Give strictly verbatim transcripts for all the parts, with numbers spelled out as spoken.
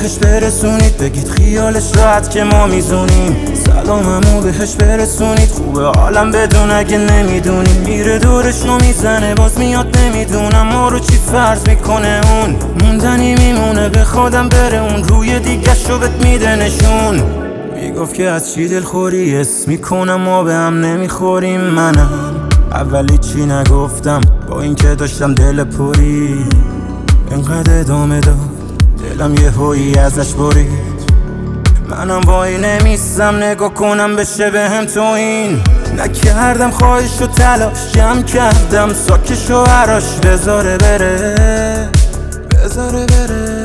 بهش برسونید، بگید خیالش راحت که ما میزونیم. سلاممو بهش برسونید، خوبه عالم بدون اگه نمیدونیم. میره دورش رو میزنه باز میاد، نمیدونم ما رو چی فرض میکنه اون. موندنی میمونه به خودم بره اون، روی دیگه شو بهت میده نشون. میگفت که از چی دلخوری اسم میکنم ما به هم نمیخوریم. منم اولی چی نگفتم با اینکه داشتم دل پری، اینقدر ادامه داد دلم یه هویی ازش برید. منم وای نمیستم نگاه کنم بشه به هم تو این. نکردم خواهش و تلاش جمع کردم ساکش و عراش، بذاره بره بذاره بره.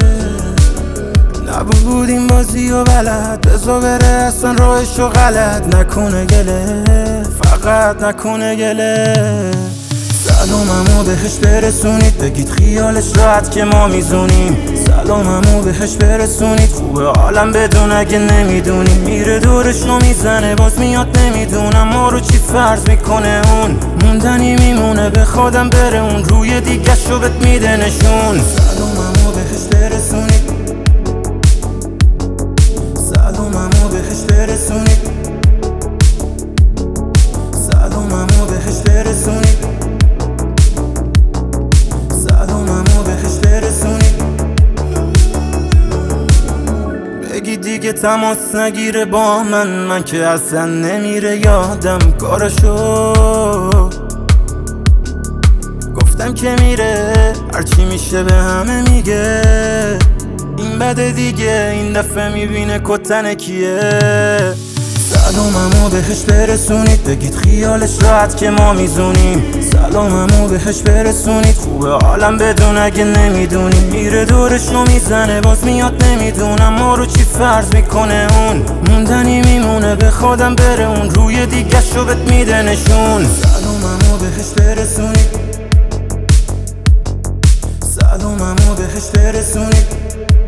نبود این بازی و بلد، بذار بره اصلا راهش و غلط نکنه گله، فقط نکنه گله. سلاممو بهش برسونید، بگید خیالش راحت که ما میزونیم. سلاممو بهش برسونید، خوبه عالم بدون اگه نمیدونیم. میره دورش رو میزنه باز میاد، نمیدونم ما رو چی فرض میکنه اون. موندنی میمونه به خودم بره اون، روی دیگه شو بهت میده نشون. سلاممو بهش برسونید، سلاممو بهش برسونید، سلاممو بهش برسونید، سلاممو بهش برسونید. بگی دیگه تماس نگیره با من، من که اصلا نمیره یادم کارشو. گفتم که میره هرچی میشه به همه میگه. این بده دیگه این دفعه میبینه کتن کیه. سلاممو بهش برسونید، بگید خیالش راحت که ما میزونیم. سلاممو بهش برسونید، خوبه عالم بدون اگه نمیدونیم. میره دورش رو میزنه باز میاد، نمیدونم ما رو چی فرض میکنه اون. موندنی میمونه به خودم بره اون، روی دیگه شو بهت میده نشون. سلاممو بهش برسونید، سلاممو بهش برسونید،